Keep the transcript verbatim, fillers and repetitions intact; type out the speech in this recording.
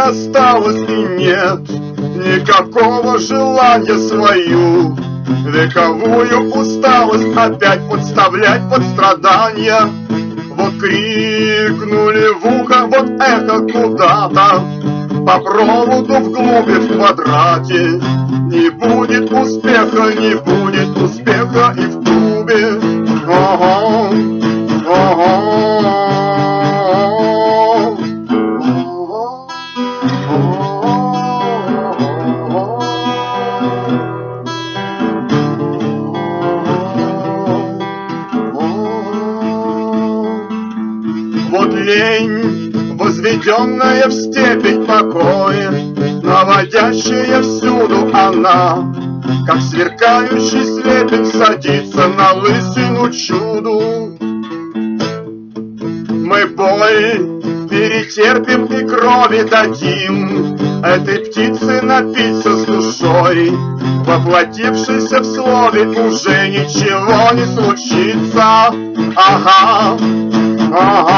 осталось и нет никакого желания свою вековую усталость опять подставлять под страдания. Вот крикнули в ухо, вот эхо куда-то по проводу вглубь в квадрате. Не будет успеха, не будет успеха и в клубе. Ого, ого. Вот лень, возведенная в степень покоя, наводящая всюду она, как сверкающий слепень садится на лысину чуду. Мы бой перетерпим и крови дадим этой птице напиться с душой, воплотившейся в слове уже ничего не случится. Ага, ага.